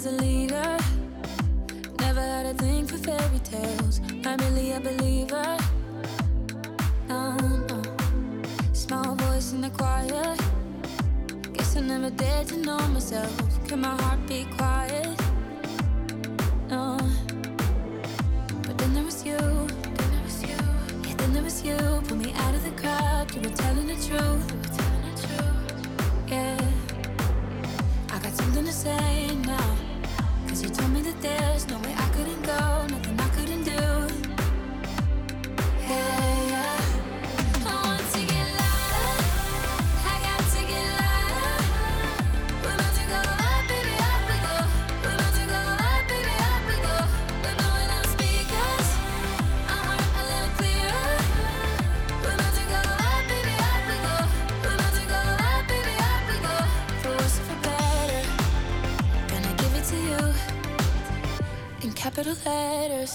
was a leader. Never had a thing for fairy tales. Not really a believer. No, no. Small voice in the choir. Guess I never dared to know myself. Can my heart be quiet? No. But then there was you. Yeah, then there was you. Pulled me out of the crowd. You were telling the truth. Yeah. I got something to say now. 'Cause you told me that there's no way I couldn't go. Nothing I couldn't do. Hey, yeah. I want to get louder. I got to get louder. We're about to go up, baby, up we go. We're about to go up, baby, up we go. We're blowing out speakers. Our heart a little clearer. We're about to go up, baby, up we go. We're about to go up, baby, up we go. For worse or for better, gonna give it to you in capital letters.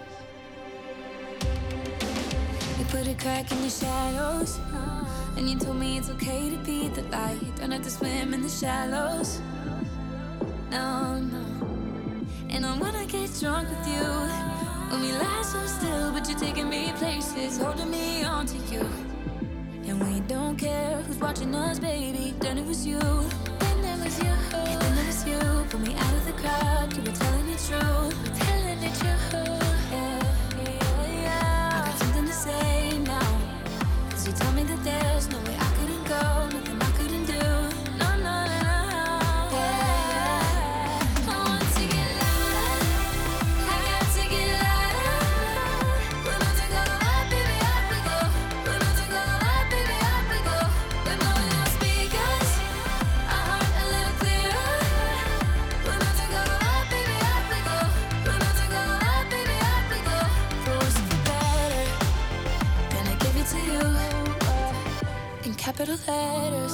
You put a crack in the shadows, and you told me it's okay to be the light. Don't have to swim in the shallows. No, no. And I wanna get drunk with you. When we lie so still, but you're taking me places, holding me on to you. And we don't care who's watching us, baby. Then it was you. Then there was you. Yeah, then there was you. Pull me out of the crowd. You were telling the truth. Telling the truth. Yeah, yeah, yeah. I got something to say now. 'Cause you told me that there's no way I couldn't go. Nothing I couldn't do. No, no, no, no. Yeah. I want to get louder. I got to get louder. We're about to go up, baby, up we go. We're about to go up, baby, up we go. We're blowing out speakers. Our heart a little clearer. We're about to go up, baby, up we go. We're about to go up, baby, up we go. For worse or for better, gonna give it to you in capital letters.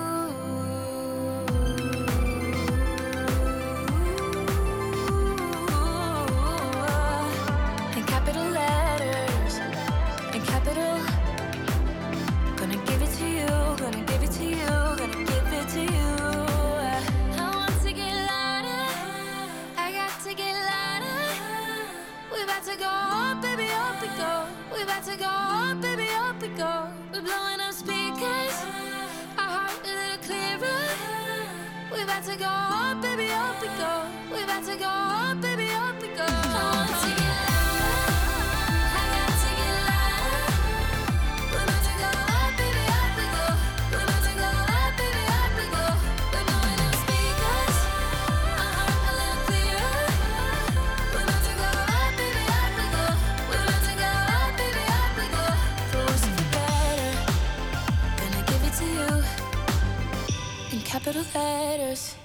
In capital letters. In capital. Gonna give it to you. Gonna give it to you. Gonna give it to you. I want to get louder. I got to get louder. We about to go up, baby, up we go. We about to go up, baby, up we go. We're blowing up speakers. Our heart a little clearer. We about to go up, baby, up we go. We about to go up, baby, up we go. I want to get louder. I got to get louder. We're about to go up, baby, up we go. We're about to go up, baby, up we go. We're blowing up speakers. Our heart a little clearer. We're about to go up, baby, up we go. We're about to go up, baby, up we go. For worse or for better, gonna give it to you in capital letters.